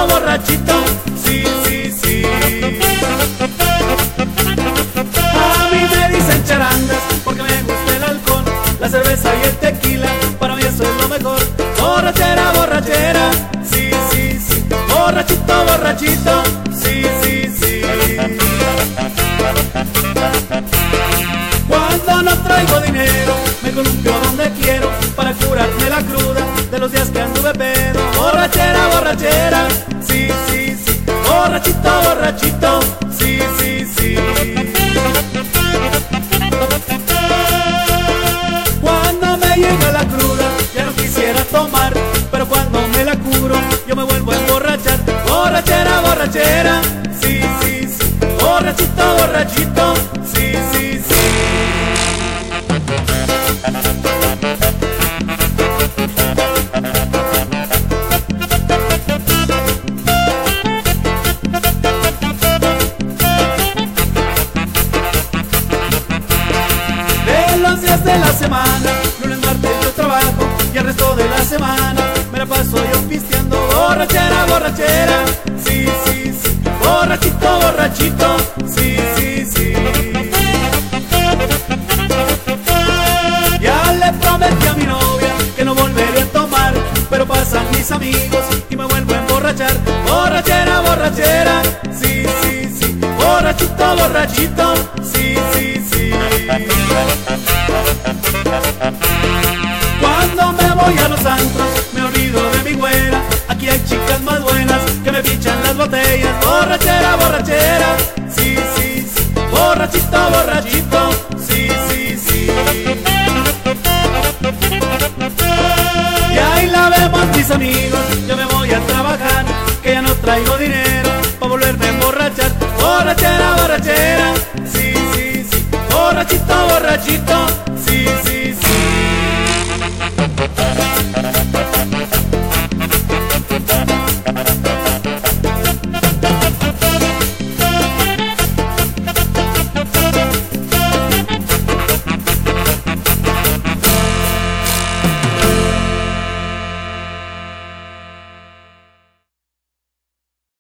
borrachito, sí, sí, sí. A mí me dicen charangas porque me gusta el alcohol, la cerveza y el tequila, para mí eso es lo mejor. Borrachera, borrachera, sí, sí, sí. Borrachito, borrachito, sí, sí, sí. Cuando no traigo dinero, me columpio donde quiero para curarme la cruda de los días que anduve pedo. Borrachera, borrachera, sí, sí, sí. Borrachito, borrachito, sí, sí, sí. Cuando me llega la cruda, ya no quisiera tomar, pero cuando me la curo, yo me vuelvo a emborrachar. Borrachera, borrachera, sí, sí, sí. Borrachito, borrachito, sí, sí, sí. Los días de la semana, lunes, martes yo trabajo y el resto de la semana me la paso yo pisteando. Borrachera, borrachera, sí, sí, sí. Borrachito, borrachito, sí, sí, sí. Ya le prometí a mi novia que no volveré a tomar, pero pasan mis amigos y me vuelvo a emborrachar. Borrachera, borrachera, sí, sí, sí. Borrachito, borrachito, sí, sí, sí. Cuando me voy a los antros, me olvido de mi güera. Aquí hay chicas más buenas que me pichan las botellas. Borrachera, borrachera, sí, sí, sí. Borrachito, borrachito, sí, sí, sí. Y ahí la vemos mis amigos, yo me voy a trabajar, que ya no traigo dinero para volverme a emborrachar. Borrachera, borrachera, sí, sí, sí. Borrachito, borrachito,